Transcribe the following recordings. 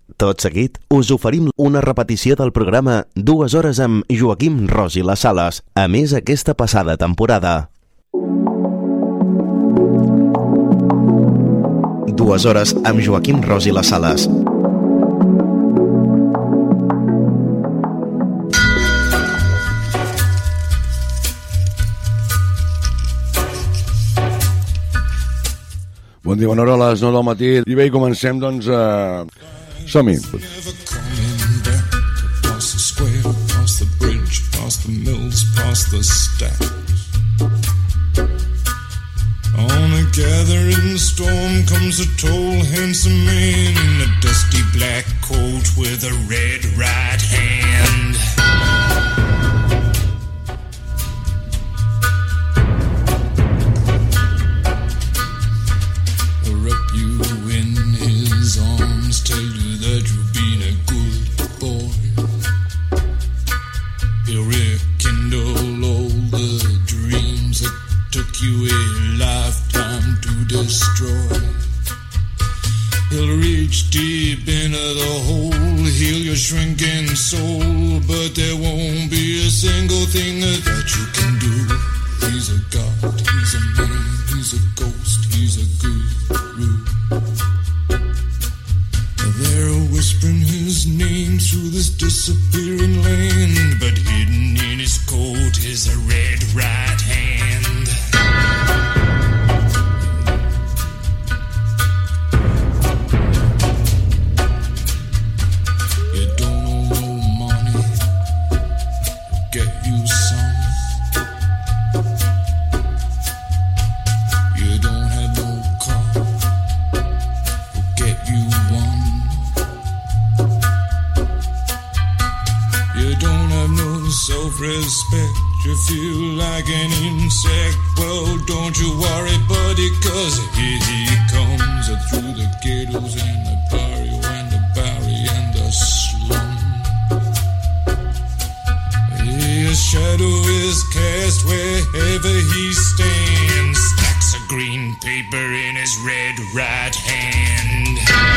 Tot seguit, us oferim una repetició del programa 2 hores amb Joaquim Ros i les Sales, a més aquesta passada temporada. 2 hores amb Joaquim Ros i les Sales. Bon dia, bona hora, a les 9 del matí. I bé, comencem, doncs, som-hi. Past the square, past the bridge, past the mills, past the stacks. On a gathering storm comes a tall, handsome man in a dusty black coat with a red right hand. Wrap you in his arms, tell you that you've been a good boy. He'll rekindle all the dreams that took you a lifetime to destroy. He'll reach deep into the hole, heal your shrinking soul, but there won't be a single thing that you can do. He's a god, he's a man, he's a ghost, he's a guru. They're whispering his name through this disappearing land, but hidden in his coat is a red right hand. You don't owe no money, get you some. You don't have no car, get you one. You don't have no self-respect, you feel like an insect. Well, don't you worry, buddy, cause here he comes through the ghettos and the barrio and the barry and the slum. His shadow is cast wherever he stands, stacks of green paper in his red right hand.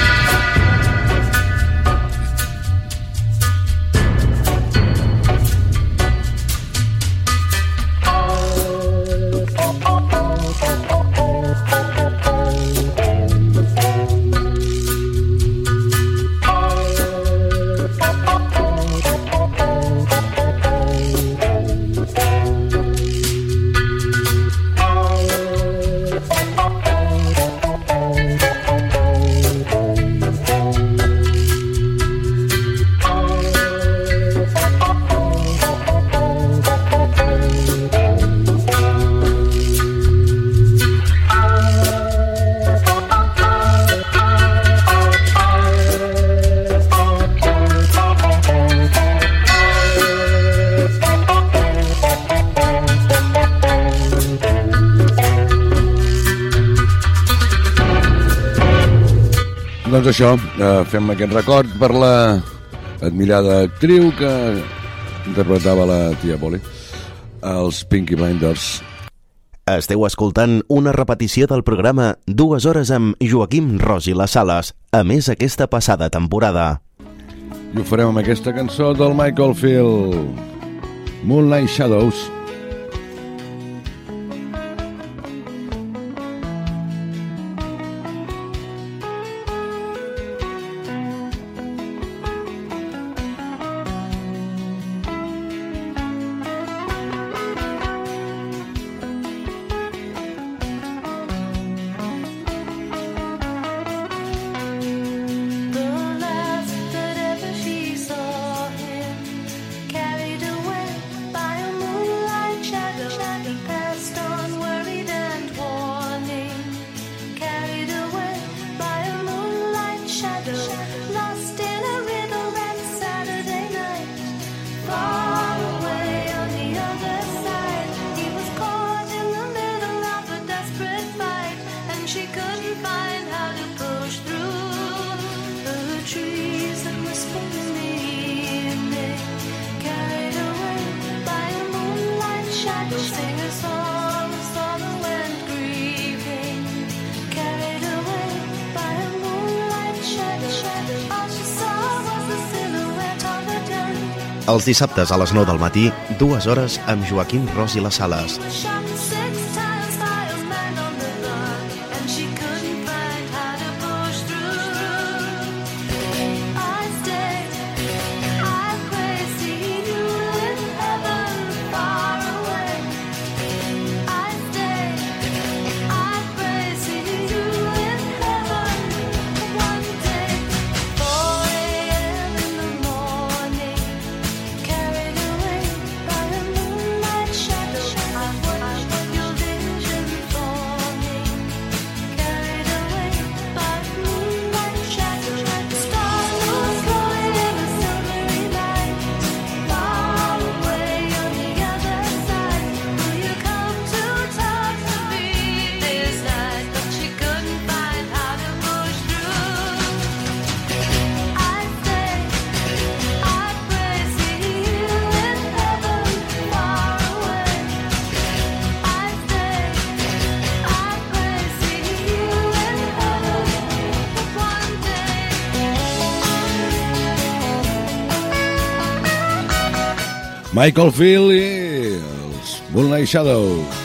Doncs això, fem aquest record per la admirada actriu que interpretava la tia Polly, els Peaky Blinders. Esteu escoltant una repetició del programa 2 hores amb Joaquim Ros i les Sales, a més aquesta passada temporada. I ho farem amb aquesta cançó del Michael Field, Moonlight Shadows. Carried away by a moonlight Els dissabtes a les 9 del matí, 2 hores amb Joaquim Ros i les Sales. Michael Field i els Moonlight Shadows.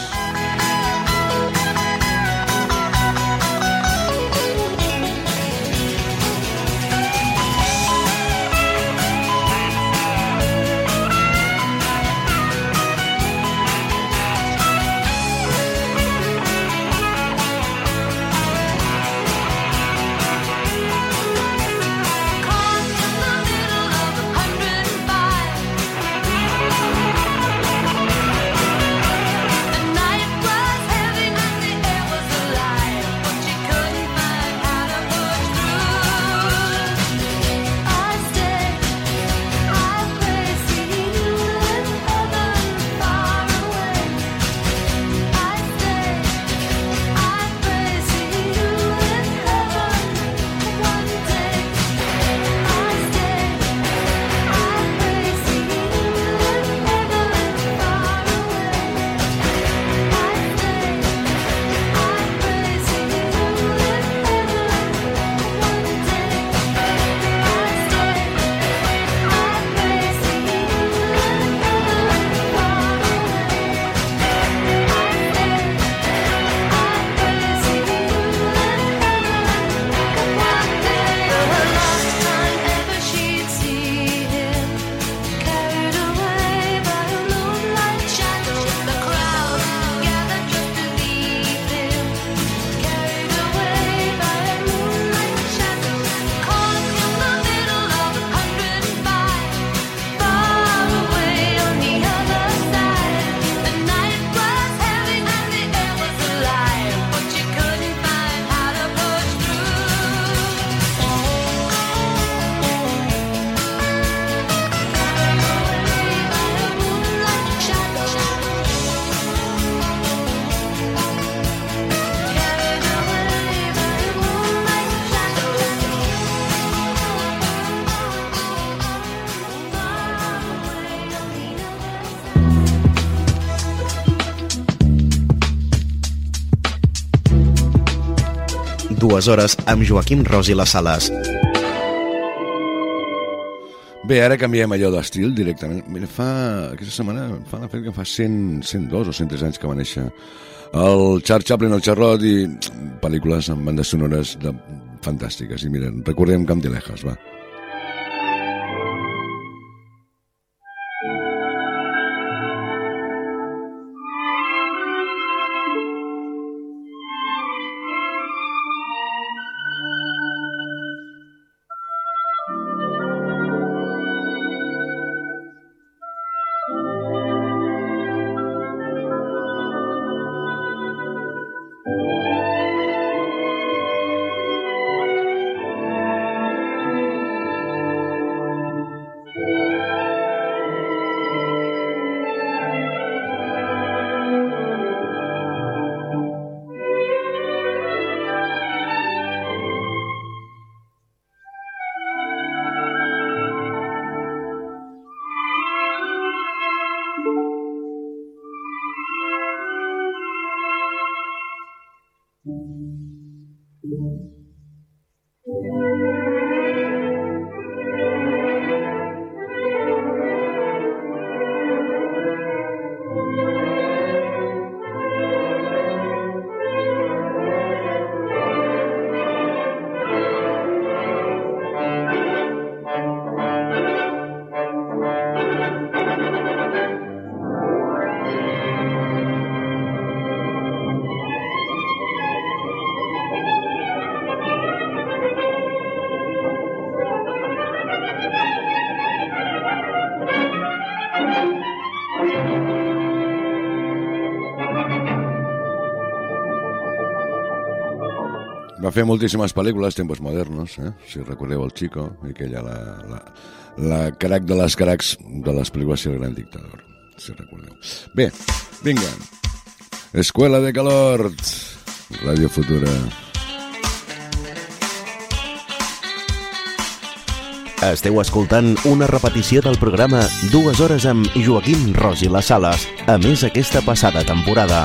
Dues hores amb Joaquim Ros i les Sales. Bé, ara canviem allò d'estil directament. Mira, aquesta setmana fa l'efecte que fa 102 o 103 anys que va néixer el Charles Chaplin, el Charlot, i pel·lícules amb bandes sonores fantàstiques. I mira, recordem Camp de Lejas, va. Va fer moltíssimes pel·lícules, Tiempos Modernos, si recordeu el Chico, i aquella, la carac de les caracs de les pel·lícules El Gran Dictador, si recordeu. Bé, vinga. Escuela de Calor, Ràdio Futura. Esteu escoltant una repetició del programa 2 hores amb Joaquim Ros i les Sales, a més aquesta passada temporada.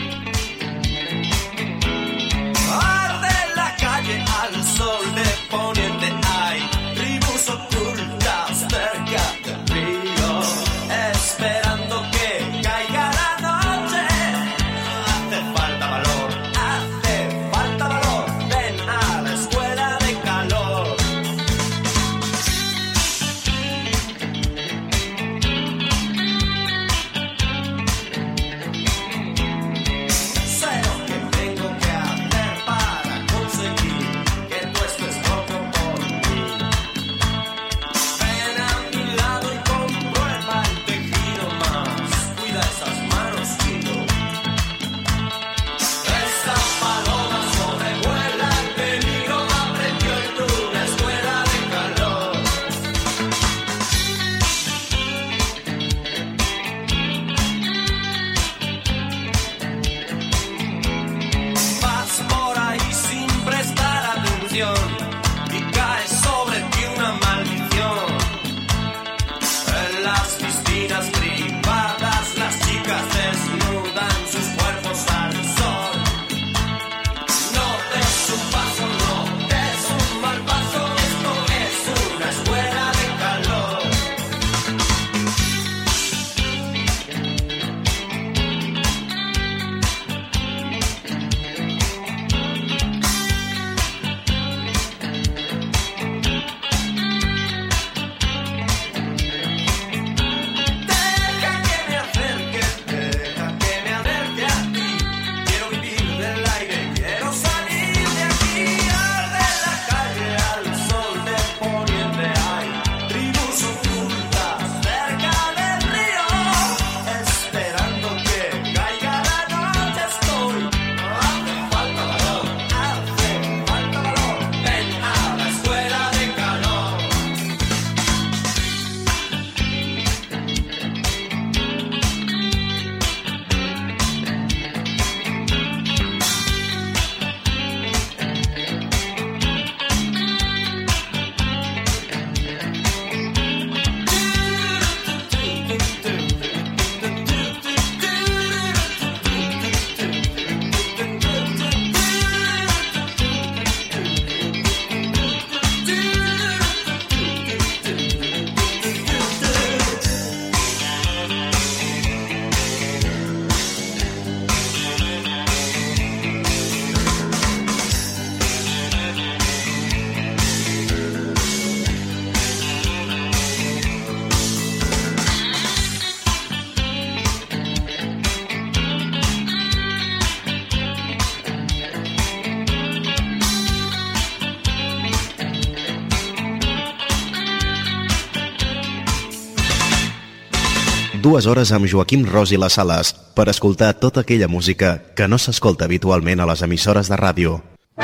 Dues hores amb Joaquim Ros i les Sales per escoltar tota aquella música que no s'escolta habitualment a les emissores de ràdio.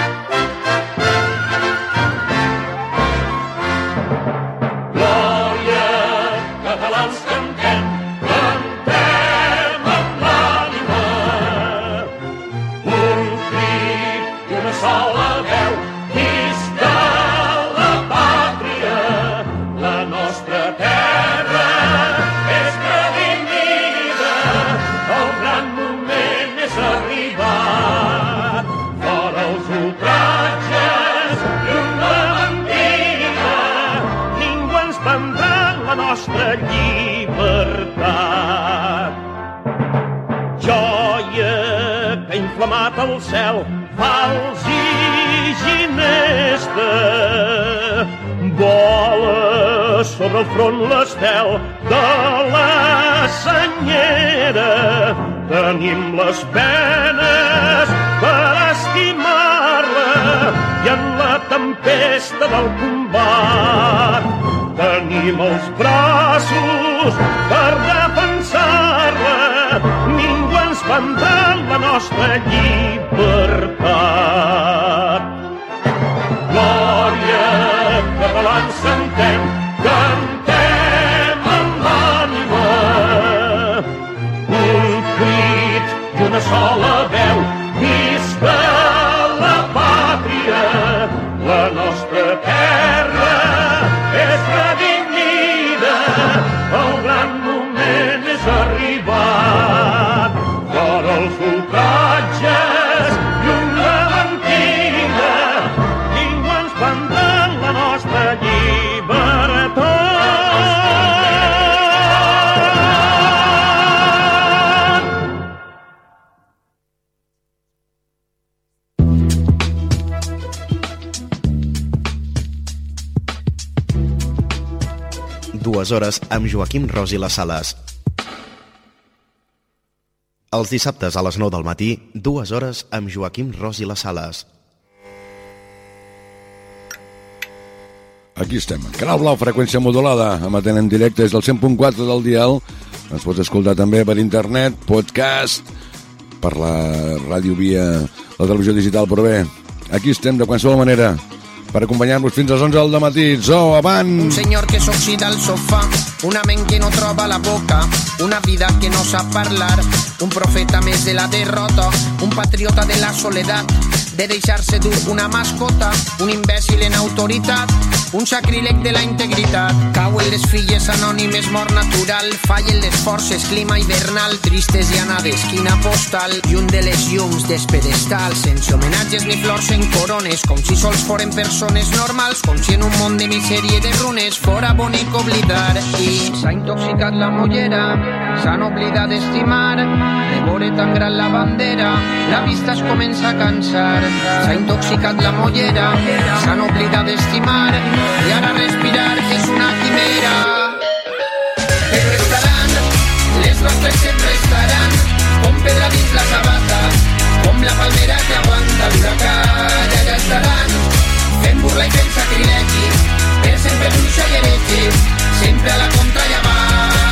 El cel fals i ginesta vola sobre el front l'estel de la senyera. Tenim les penes per estimar-la i en la tempesta del combat tenim els braços per defensar-la. Ningú ens vendrà la nostra llibertat. ens sentem, cantem amb l'ànima. Un crit i una sola veu, visca la pàtria, la nostra terra és redimida, el gran moment és arribat. Fora els ultratges, llum de mentida, ningú ens prendrà la nostra llibertat. Dues hores amb Joaquim Ros i les Sales. Els dissabtes a les 9 del matí, 2 hores amb Joaquim Ros i les Sales. Aquí estem, Canal Blau, freqüència modulada, emetent en directe des del 100.4 del dial. Ens pots escoltar també per internet, podcast, per la ràdio via la televisió digital, però bé, aquí estem de qualsevol manera per acompanyar-vos fins a les 11 del matí. Zo, avant! Un senyor que s'oxida al sofà, una ment que no troba la boca, una vida que no sap parlar, un profeta més de la derrota, un patriota de la soledat, de deixar-se dur una mascota, un imbècil en autoritat, un sacríleg de la integritat. Cauen les filles anònimes, mort natural, fallen les forces, clima hivernal, tristes i anades, quina postal, i un de les llums despedestal, sense homenatges ni flors en corones, com si sols foren persones normals, com si en un món de misèria i de runes fora bonic oblidar. I s'ha intoxicat la mollera, s'han oblidat d'estimar, de veure tan gran la bandera, la vista es comença a cansar. S'ha intoxicat la mollera, s'han oblidat d'estimar, i ara respirar és una quimera. Però estaran, les nostres sempre estaran, com pedra dins la sabata, com la palmera que aguanta l'huracà. I allà estaran, fent burla i fent sacrilegi, per sempre bruixa i heretge, sempre a la contra i avant.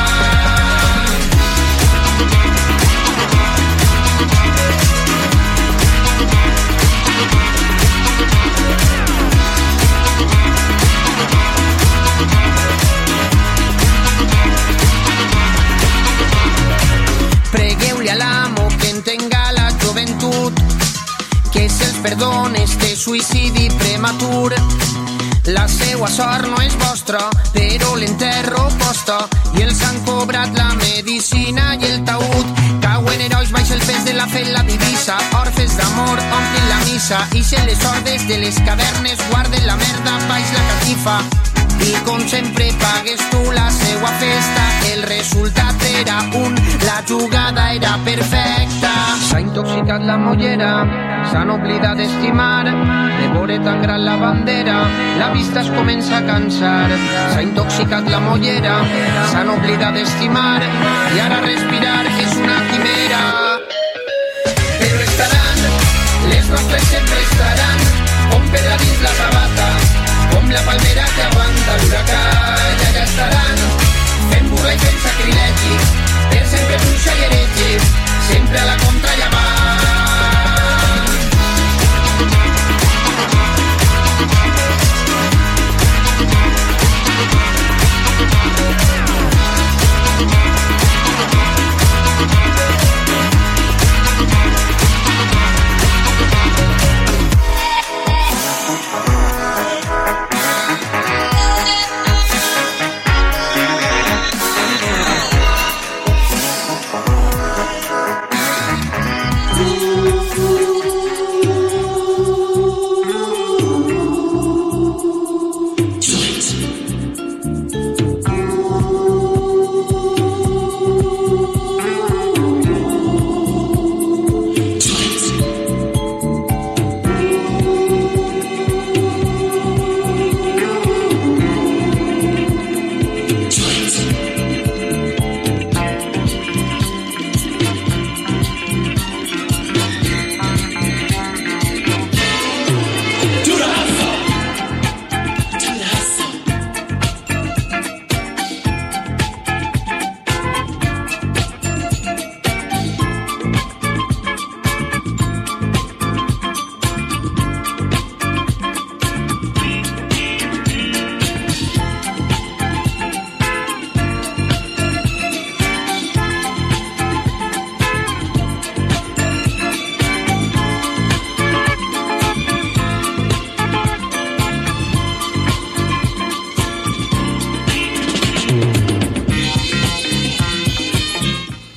Pregueu-li a l'amo que entenga la joventut, que se'ls perdoni este suïcidi prematur. La seua sort no és vostra, però l'enterro costa, i els han cobrat la medicina i el taüt. Cauen herois baix el pes de la fe la divisa, orfes d'amor omplen la missa, ixen les hordes de les cavernes, guarden la merda baix la catifa. I com sempre pagues tu la seua festa, el resultat era un, la jugada era perfecta. S'ha intoxicat la mollera, s'han oblidat d'estimar, de veure tan gran la bandera, la vista es comença a cansar. S'ha intoxicat la mollera, s'han oblidat d'estimar, i ara respirar és una quimera. Però estaran, les nostres sempre estaran, com pedra dins la sabata, com la palmera que aguanta l'huracà. I allà estaran, fent burla i fent sacrilegi, per sempre bruixa i heretge, sempre a la contra i avant.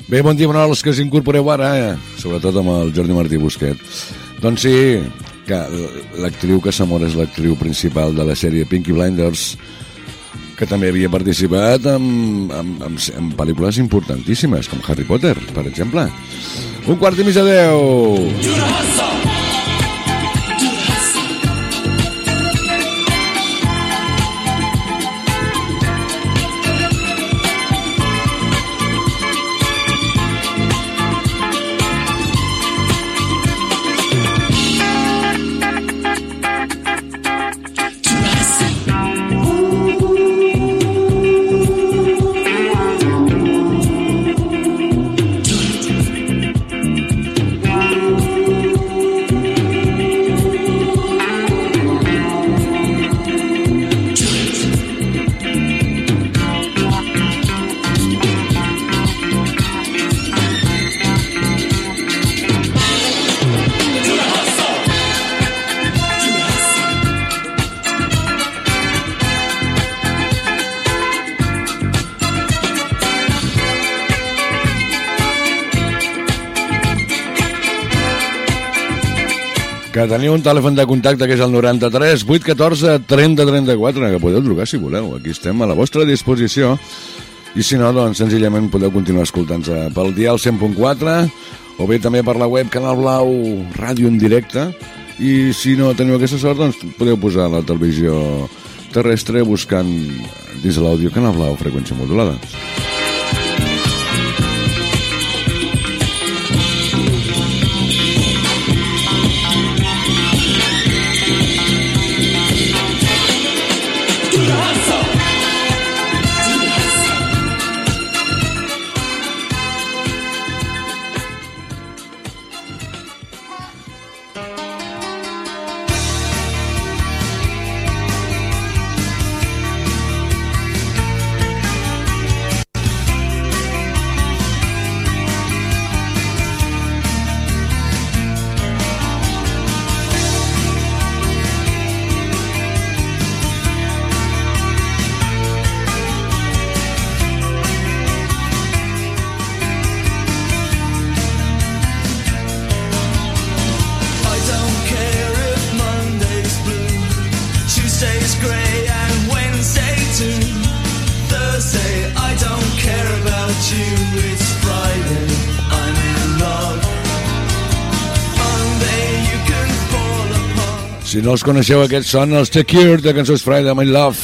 Bé, bon dia, els que s'incorporeu ara, sobretot amb el Jordi Martí Busquet. Doncs sí, que l'actriu que s'amora és l'actriu principal de la sèrie Peaky Blinders, que també havia participat en pel·lícules importantíssimes, com Harry Potter, per exemple. 9:45. Que teniu un telèfon de contacte que és el 93 814 30 34, que podeu trucar si voleu. Aquí estem a la vostra disposició. I si no, doncs senzillament podeu continuar escoltant-nos pel dial 100.4 o bé també per la web Canal Blau Ràdio en directe. I si no teniu aquesta sort, doncs podeu posar la televisió terrestre buscant dins l'àudio Canal Blau freqüència modulada. Si no els coneixeu, aquests són els The Cure, de cançons Friday, I'm in Love.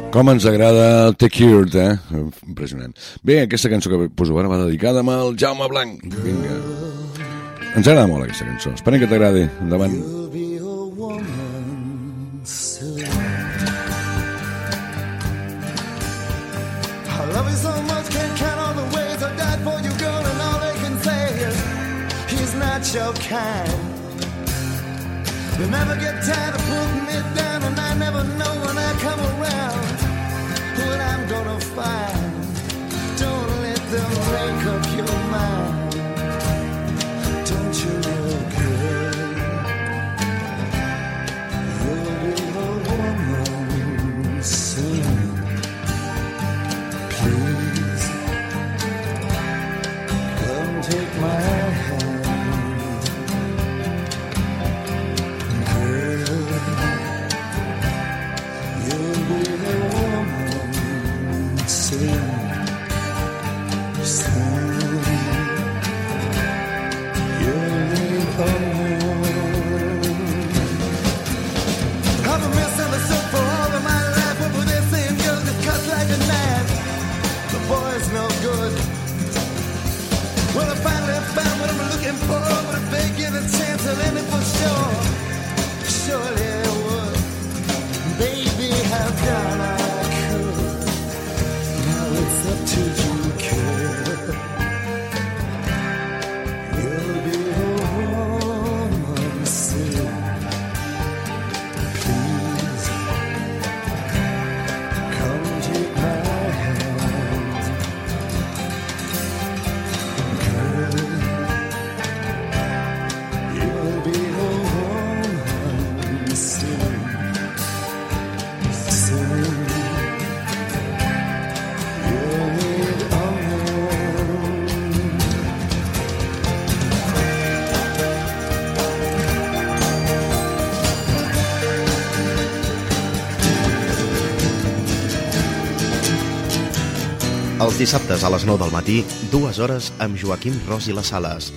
Com ens agrada el The Cure, Impressionant. Bé, aquesta cançó que poso ara va dedicada amb el Jaume Blanc. Vinga. Ens agrada molt aquesta cançó. Esperem que t'agradi. Endavant. I love you so much, can't count all the ways I died for you, girl, and all they can say is he's not your kind. They never get tired of putting it down, and I never know when I come around what I'm gonna find. Don't let them make up your mind. Don't you know, girl, you'll be a woman soon. Please, come take my hand. Girl, you'll be a woman soon. Soon, you'll be a woman. I've been misunderstood for all of my life. What were they saying, girl, just cut like a knife. The boy's no good. Well, I finally found what I'm looking for, but if they give a chance, I'll end it for sure. Surely I would. Baby, I've done all I could. Now it's up to you, kid. You'll be a woman soon. Please, come take my hand. Girl, you'll be a woman soon. Soon, you'll need a woman. Els dissabtes a les 9 del matí, 2 hores amb Joaquim Ros i les Sales.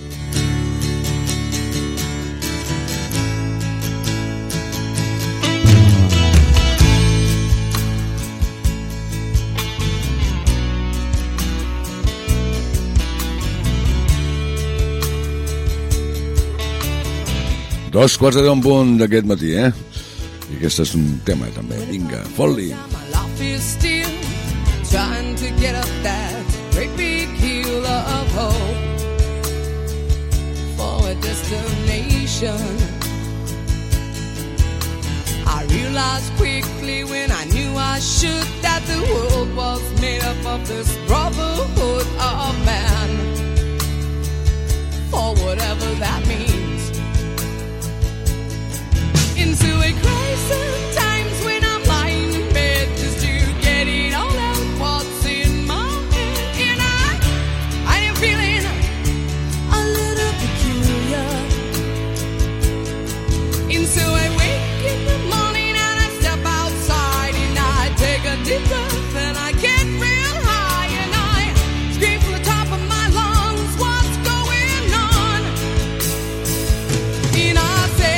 Dos quarts de 10 en punt d'aquest matí, I aquest és un tema, també. Vinga, fot-li. My life is still trying to get up that great big hill of hope for a destination. I realized quickly when I knew I should that the world was made up of this brotherhood of man, for whatever that means. Into a crisis times when I'm lying in bed just to get it all out what's in my head. And I am feeling a little peculiar. And so I wake in the morning and I step outside and I take a deep breath and I get real high and I scream from the top of my lungs, what's going on? And I say,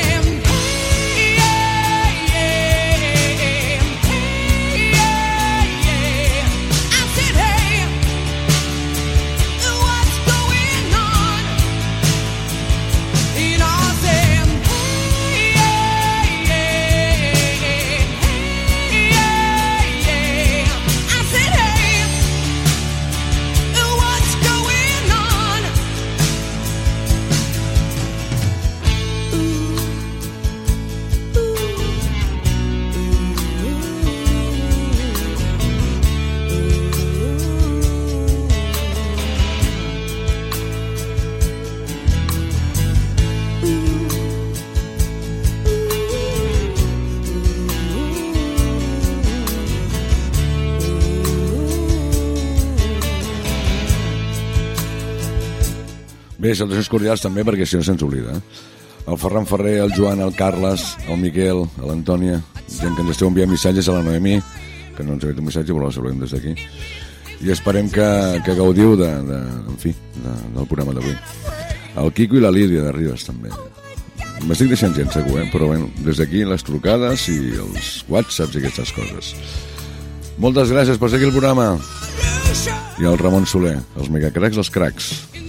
Bé, salutacions cordials també, perquè si no se'ns oblida. El Ferran Ferrer, el Joan, el Carles, el Miquel, l'Antònia, gent que ens esteu enviant missatges, a la Noemí, que no ens ha fet un missatge, però la saludem des d'aquí. I esperem que gaudiu del programa d'avui. El Quico i la Lídia de Ribes, també. M'estic deixant gent, segur, però bueno, des d'aquí les trucades i els whatsapps i aquestes coses. Moltes gràcies per seguir el programa. I el Ramon Soler, els megacracs, els cracs.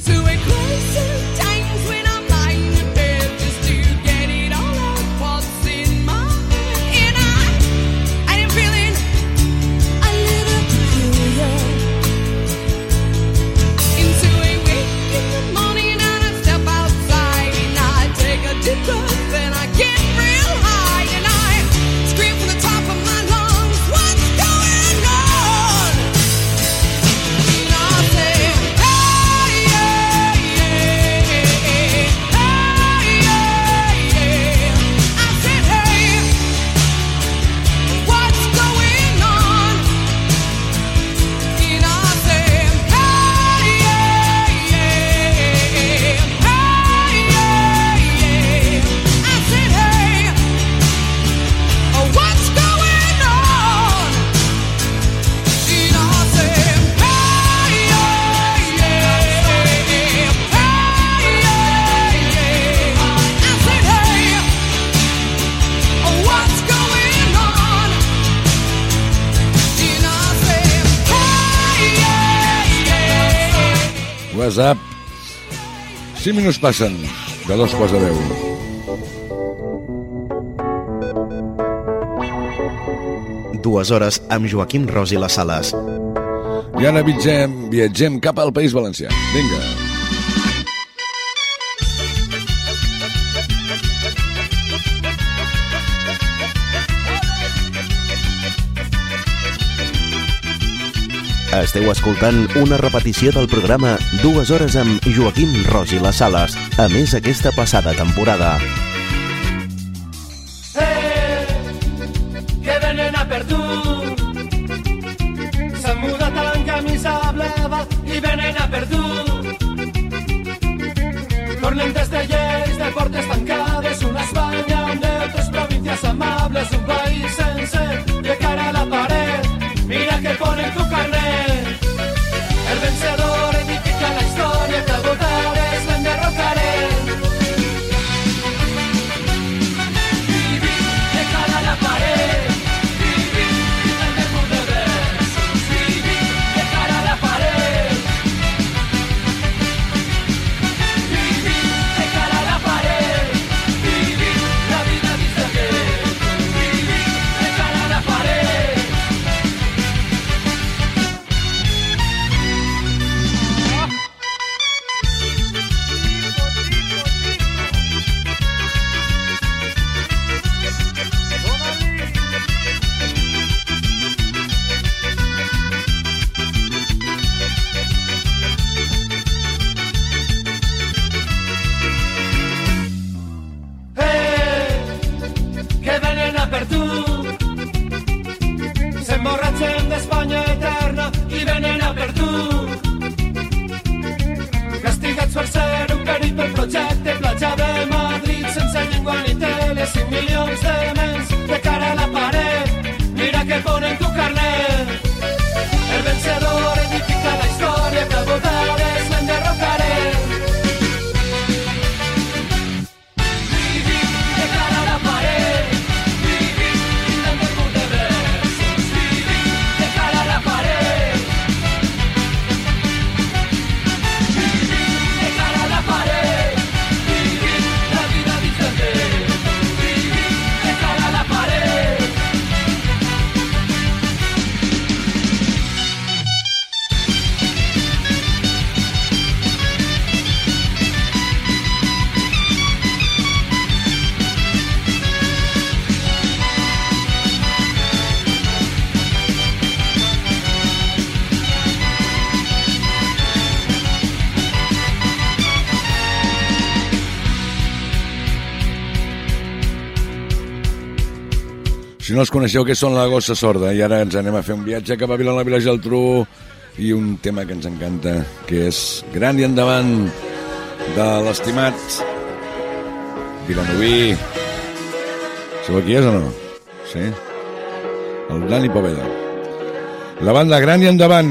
WhatsApp. 5 minuts passen de 2:15. 2 hores amb Joaquim Ros i les Sales. I ara viatgem cap al País Valencià. Vinga. Esteu escoltant una repetició del programa 2 hores amb Joaquim Ros i les Sales, a més aquesta passada temporada. Que venen a per tu. S'han mudat en camisa blava i venen a per tu. Tornen des de lleis, de portes tancades, una Espanya amb d'altres províncies amables, un país sencer de cara a la paret. Mira que ponen tu carnet. El vencedor edifica la història, que votares l'enderrocaré. Vivim de cara a la paret. Vivim en el mur de versos. Vivim de cara a la paret. Vivim de cara a la paret. Vivim la vida dins del gueto. Vivim de cara a la paret. Que venen a per tu. S'emborratxen d'Espanya eterna i venen a per tu. Castigats per ser un perill pel projecte, platja de Madrid sense llengua ni tele, 5 milions de mens de cara a la paret. Mira que ponen tu carnet. El vencedor edifica la història, que votares l'enderrocaré. Vivim de cara a la paret. Vivim en el mur de versos. Vivim de cara a la paret. Vivim de cara a la paret. Vivim la vida dins del gueto. Vivim de cara a la paret. Si no els coneixeu, què són la Gossa Sorda? I ara ens anem a fer un viatge cap a Vilanova i la Geltrú i un tema que ens encanta, que és Gran i Endavant, de l'estimat vilanoví. Sabeu qui és o no? Sí? El Dani Poveda. La banda Gran i Endavant.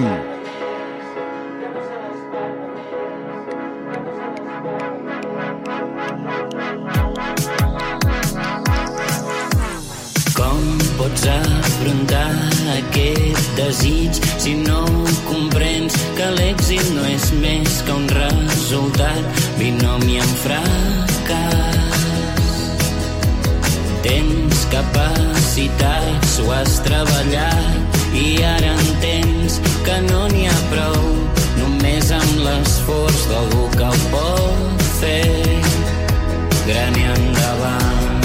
Com pots afrontar aquest desig si no comprens que l'èxit no és més que un resultat binomi en fracàs. Tens capacitats, ho has treballat i ara entens que no n'hi ha prou només amb l'esforç d'algú que ho pot fer gran i endavant.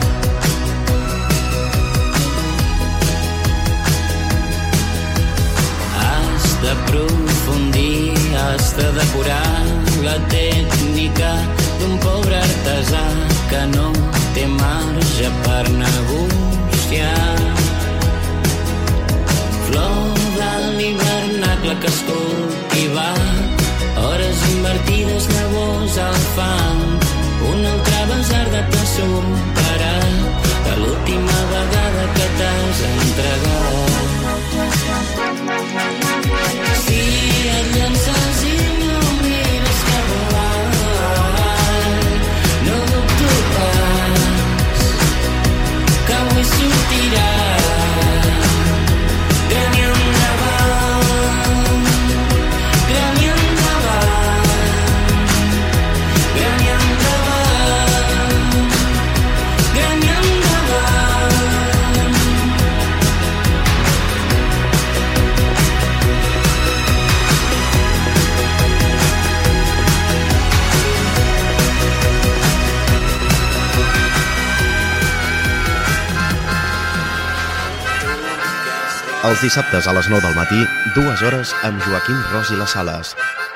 Has d'aprofundir, has de depurar la tècnica d'un pobre artesà que no té marge per negociar. Flor de l'hivernacle que es cultiva, hores invertides, llavors al fang, un altre besar de t'ha superat de l'última vegada que t'has entregat. Si et llences i no mires cap avall, no dubto pas que avui sortirà gran i endavant, gran i endavant, gran i endavant, gran i endavant. Els dissabtes a les 9 del matí, 2 hores amb Joaquim Ros i les Sales.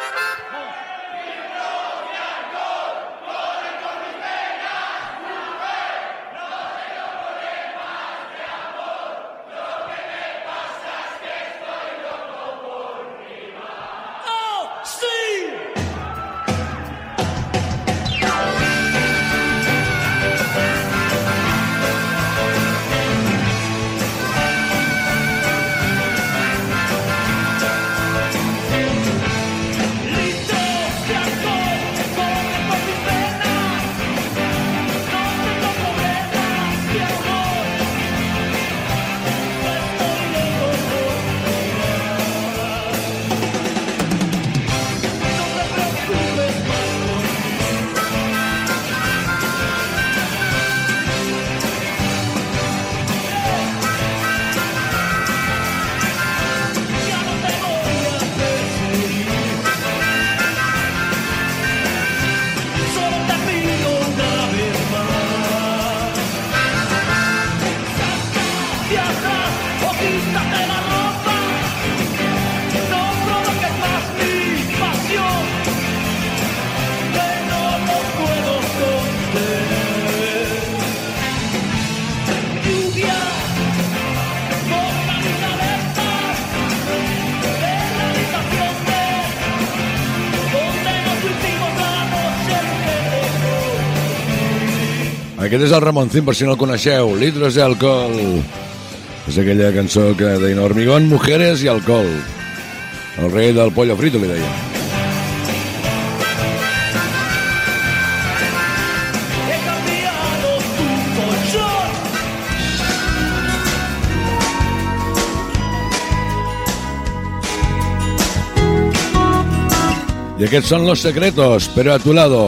Aquest és el Ramoncín, per si no el coneixeu, Litros de Alcohol. És aquella cançó que deien Hormigón, Mujeres i Alcohol. El rei del pollo frito, li deia. I aquests són Los Secretos, pero a tu lado.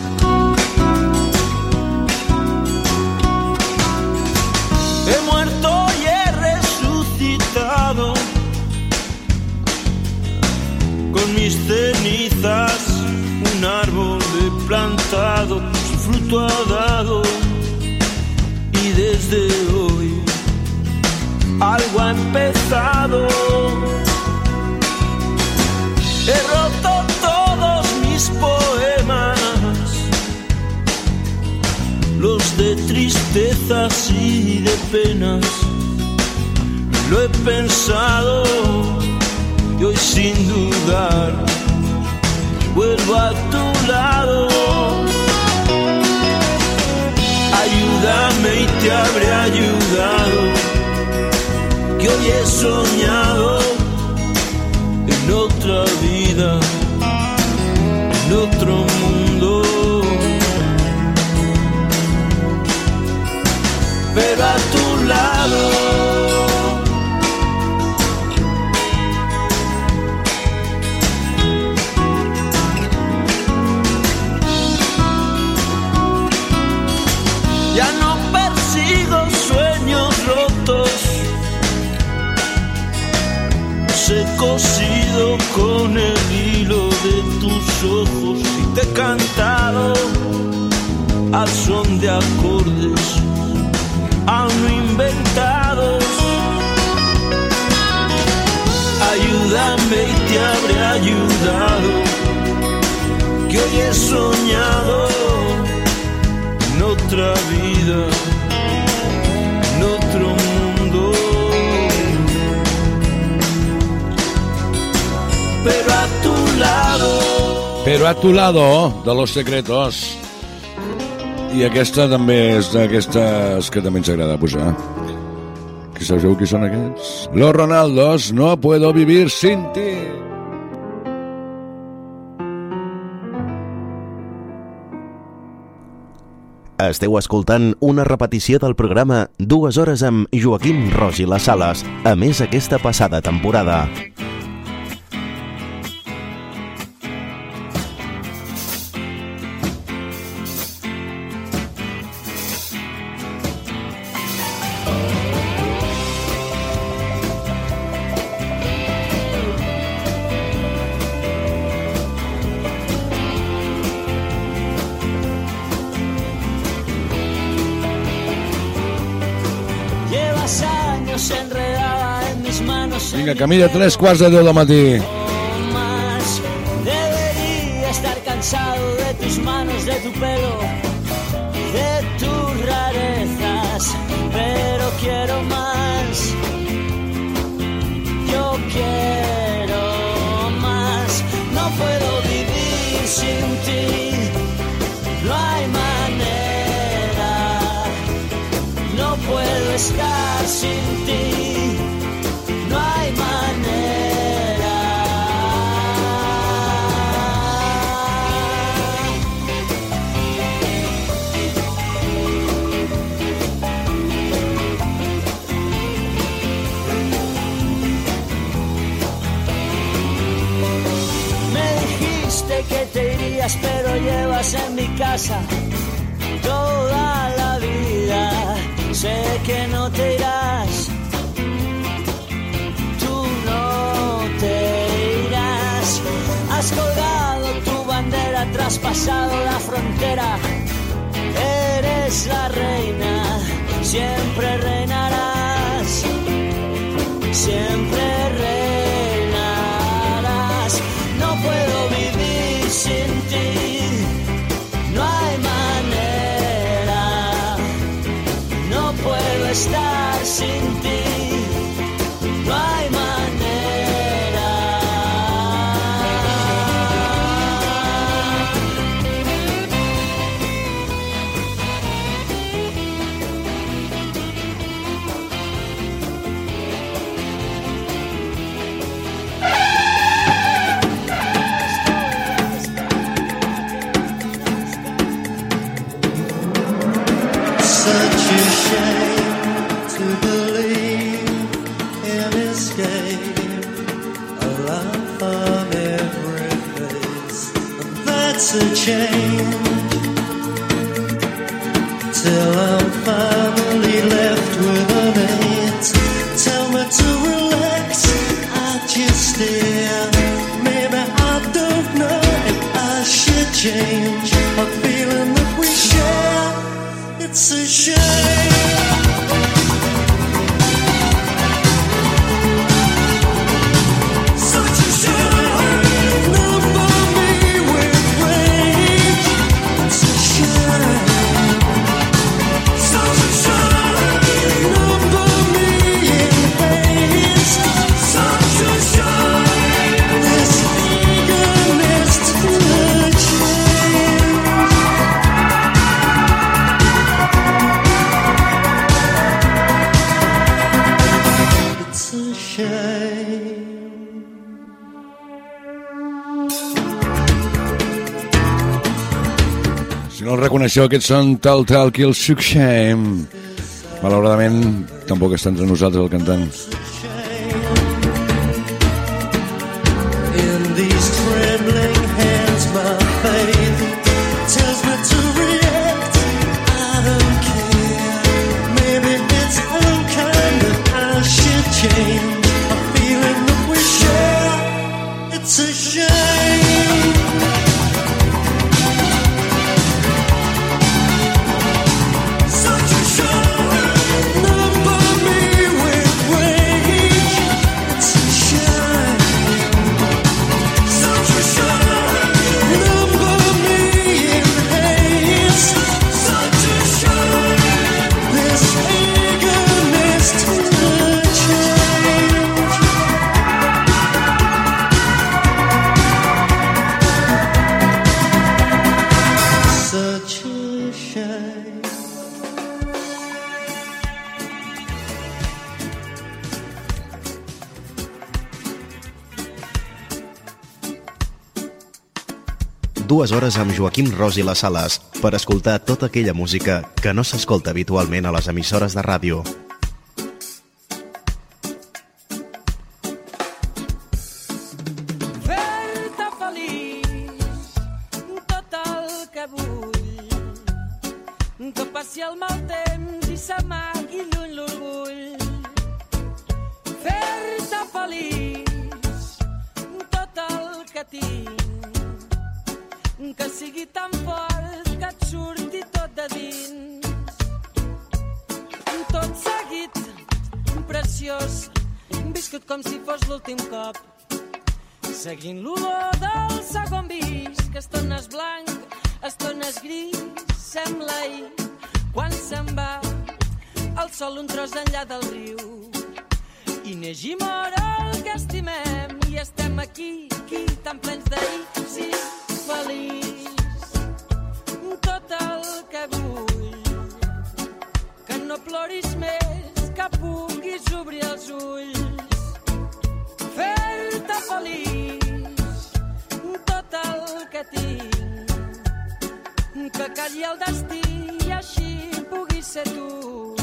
Un árbol he plantado, su fruto ha dado y desde hoy algo ha empezado. He roto todos mis poemas, los de tristezas y de penas. Lo he pensado y hoy sin dudar vuelvo a tu lado. Ayúdame y te habré ayudado, que hoy he soñado en otra vida, en otro mundo. Pero a tu lado cosido con el hilo de tus ojos y te he cantado al son de acordes aún no inventados. Ayúdame y te habré ayudado, que hoy he soñado en otra vida, en otro mundo. Pero a tu lado, de Los Secretos. I aquesta també és d'aquestes que també ens agrada posar. Que sabeu qui són aquests? Los Ronaldos, No puedo vivir sin ti. Esteu escoltant una repetició del programa 2 hores amb Joaquim Ros i les Sales, a més aquesta passada temporada. Vinga, camí de 3:15 del matí. Debería estar cansado de tus manos, de tu pelo, de tus rarezas, pero quiero más. Yo quiero más. No puedo vivir sin ti. No hay manera. No puedo estar sin ti. No hay manera. Me dijiste que te irías, pero llevas en mi casa toda la vida. Sé que no te irás. Has colgado tu bandera, traspasado la frontera. Eres la reina, siempre reinarás. Siempre reinarás. No puedo vivir sin ti. No hay manera. No puedo estar sin ti. No hay manera. A change till I'm finally left with an eight. Tell me to relax, I just stare. Maybe I don't know if I should change a feeling that we share. It's a shame. Si no el reconeixeu, aquests són Total Kill Shook Shame. Malauradament, tampoc està entre nosaltres el cantant. In these trembling hands, my faith tells me to react. I don't care. Maybe it's unkind that I should change a feeling that we share. Dues hores amb Joaquim Ros i les Sales per escoltar tota aquella música que no s'escolta habitualment a les emissores de ràdio. Fer-te feliç, tot el que vull, que passi el mal temps i s'amagui lluny l'orgull. Fer-te feliç, tot el que tinc, que sigui tan fort que et surti tot de dins. Tot seguit, preciós, viscut com si fos l'últim cop, seguint l'olor del segon bis, que estones blanc, estones gris, sembla ahir, quan se'n va el sol un tros enllà del riu. I neix i mor el que estimem, i estem aquí, tan plens d'ahir, sí, feliç, tot el que vull, que no ploris més, que puguis obrir els ulls, fer-te feliç, tot el que tinc, que calli el destí i així puguis ser tu.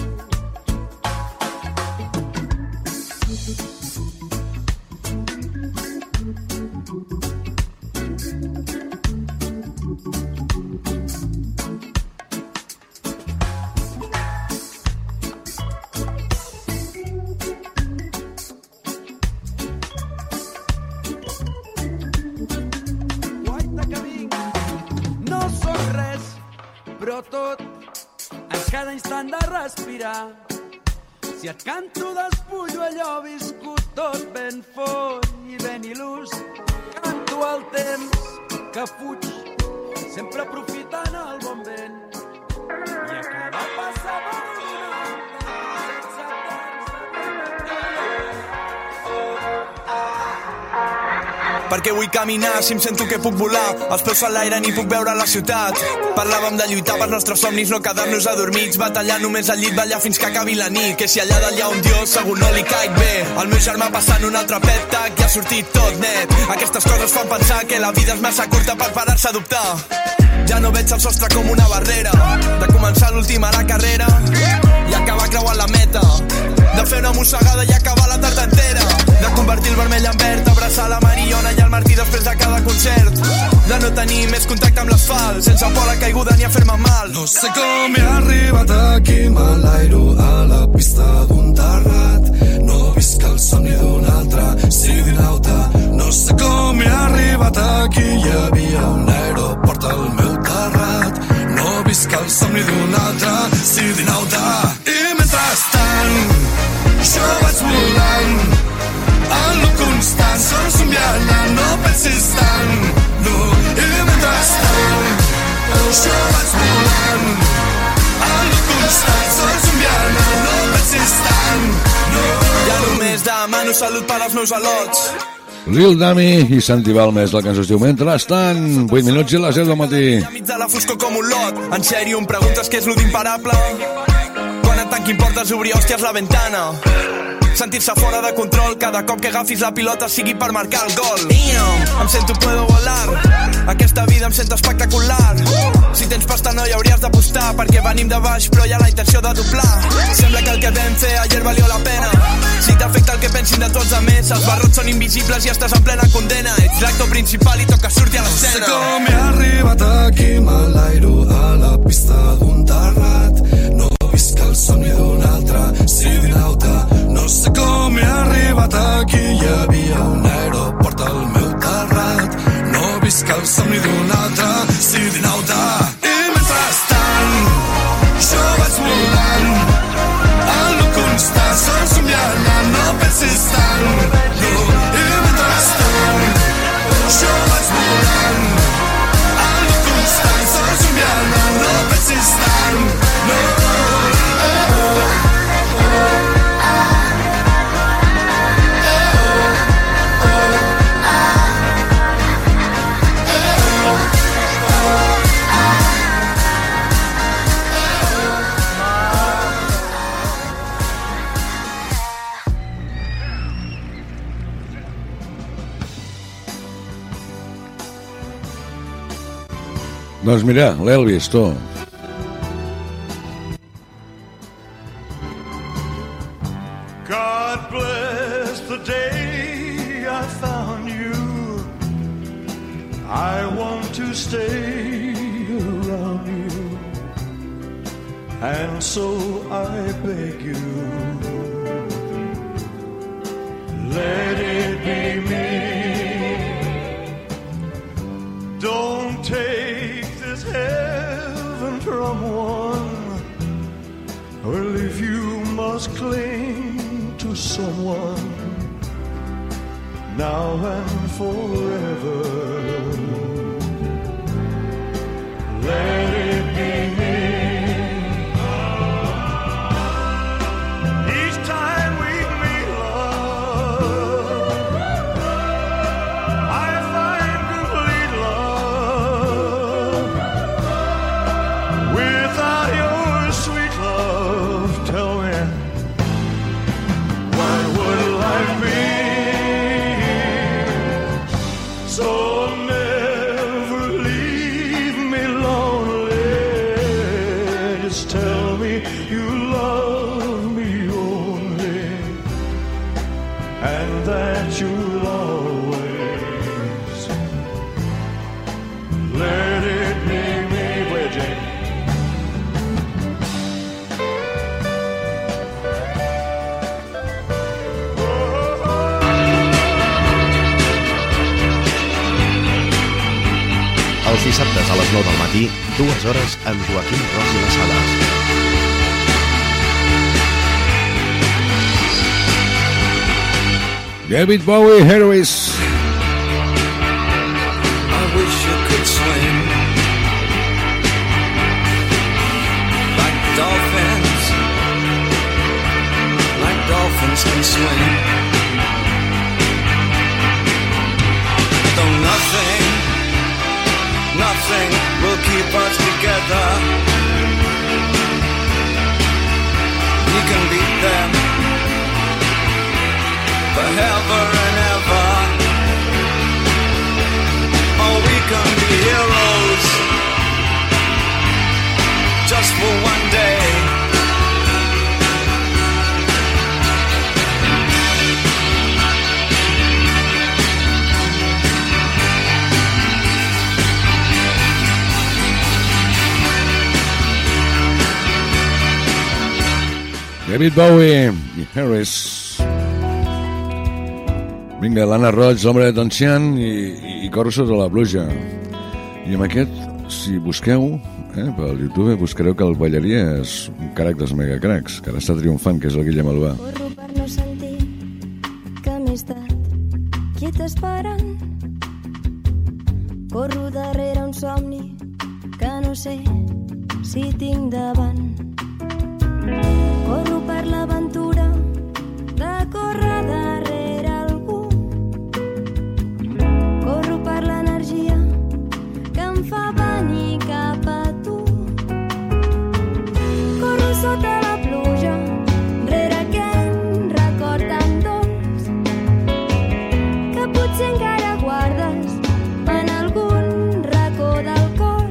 Però tot, en cada instant de respirar, si et canto despullo allò viscut tot ben foll i ben il·lus. Canto el temps que fuig, sempre aprofitant el bon vent, i a cada passa perquè vull caminar, si em sento que puc volar, els peus a l'aire ni puc veure la ciutat. Parlàvem de lluitar pels nostres somnis, no quedar-nos adormits, batallar només al llit, ballar fins que acabi la nit, que si allà dalt hi ha un dios segur no li caic bé. El meu germà passant un altre pep tac i ha sortit tot net. Aquestes coses fan pensar que la vida és massa curta per parar-se a dubtar. Ja no veig el sostre com una barrera, de començar l'última a la carrera i acabar creuant la meta, de fer una mossegada i acabar la tarda entera, de convertir el vermell en verd, abraçar la Mariona i el Martí després de cada concert, de no tenir més contacte amb l'asfalt, sense por a la caiguda ni a fer-me mal. No sé com he arribat aquí, m'enlairo a la pista d'un terrat, no visc el somni d'un altre sidinauta. No sé com he arribat aquí, hi havia un aeroport al meu terrat, no visc el somni d'un altre sidinauta. I mentrestant jo vaig volant en lo constant, sols somiant, no pensis tant, no. I mentrestant jo vaig volant en lo constant, sols somiant, no pensis tant, no. Ja només demano salut per als meus al·lots. Lil Dami i Santi Balmes, la cançó es diu Mentrestant, 8 minuts i les 10 del matí. Enmig de la foscor com un lot, en sèrio em preguntes què és lo d'imparable? Quan et tanquin portes obrir hòsties la ventana, sentir-se fora de control cada cop que agafis la pilota sigui per marcar el gol. Em sento puedo volar, aquesta vida em sento espectacular. Si tens pasta no hi hauries d'apostar, perquè venim de baix però hi ha la intenció de doblar. Sembla que el que vam fer ayer valió la pena. Si t'afecta el que pensin de tots a més, els barrots són invisibles i estàs en plena condena. Ets l'actor principal i toca sortir a l'escena. No sé com he arribat aquí, m'enlairo a la pista d'un terrat, no visc el somni d'un altre sidinauta. No sé com he arribat aquí, hi havia un aeroport al meu terrat, no visc el somni d'un altre sidinauta. I mentrestant jo vaig volant en lo constant, sols somiant, no pensis tant, no. I mentrestant jo vaig volant en lo constant, sols somiant, no pensis tant, no. Doncs mira, l'Elvis, tu. God bless the day I found you. I want to stay around you, and so I beg you, let it be me. Don't take this heaven from one. Well, if you must cling to someone now and forever, let it be me. Each time we meet, love, I find complete love. Without your sweet love, tell me, what would life be? So never leave me lonely. Just tell me you love me only, and that you'll always let it be me. Play it, Jane. Els dissabtes a les 9 del matí, 2 hores amb Joaquim Ros i les Sales. David Bowie, Heroes. I wish you could swim like dolphins can swim. Though nothing will keep us together. We can beat them forever and ever. Oh, we can be heroes just for one day. David Bowie i Harris. Vinga, l'Anna Roig, l'Home de Toncian i Corro sota la pluja. I amb aquest, si busqueu pel YouTube, buscareu que el ballaria és un crac dels megacracs, que ara està triomfant, que és el Guillem Albà. Corro per no sentir que m'he estat quiet esperant. Corro darrere un somni que no sé si tinc davant. Corro per l'aventura de córrer darrere algú. Corro per l'energia que em fa venir cap a tu. Corro sota la pluja rere aquell record tan dolç que potser encara guardes en algun racó del cor.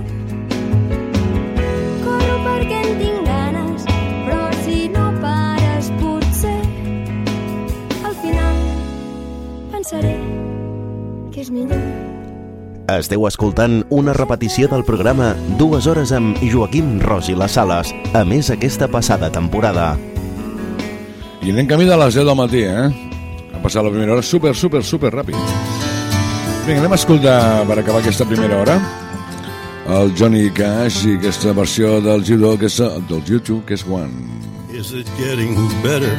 Corro perquè en tinc ganes, però si no pares potser al final pensaré que és millor. Esteu escoltant una repetició del programa 2 hores amb Joaquim Ros i les Sales, a més aquesta passada temporada. I anem camí de les 10 del matí, Ha passat la primera hora super ràpid. Vinga, anem a escoltar, per acabar aquesta primera hora, el Johnny Cash i aquesta versió del judo, que és del YouTube, que és One. Is it getting better?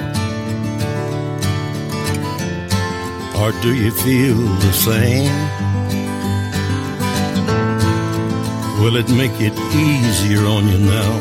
Or do you feel the same? Will it make it easier on you now?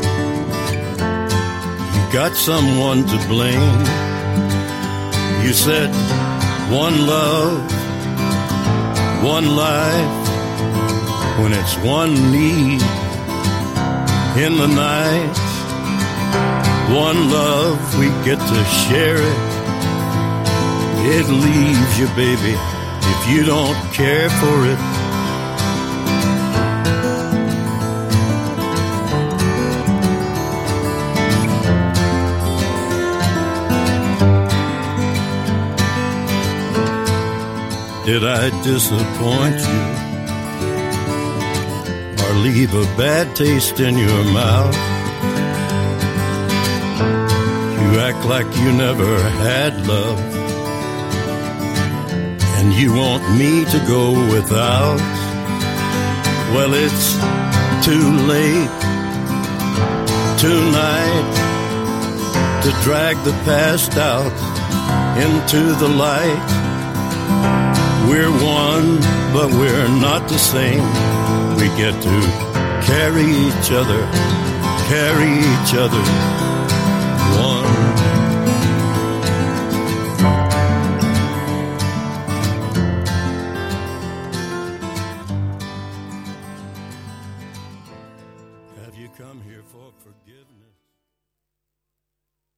You got someone to blame. You said one love, one life, when it's one need in the night. One love, we get to share it. It leaves you, baby, if you don't care for it. Did I disappoint you or leave a bad taste in your mouth? You act like you never had love, and you want me to go without. Well, it's too late tonight to drag the past out into the light. We're one, but we're not the same. We get to carry each other one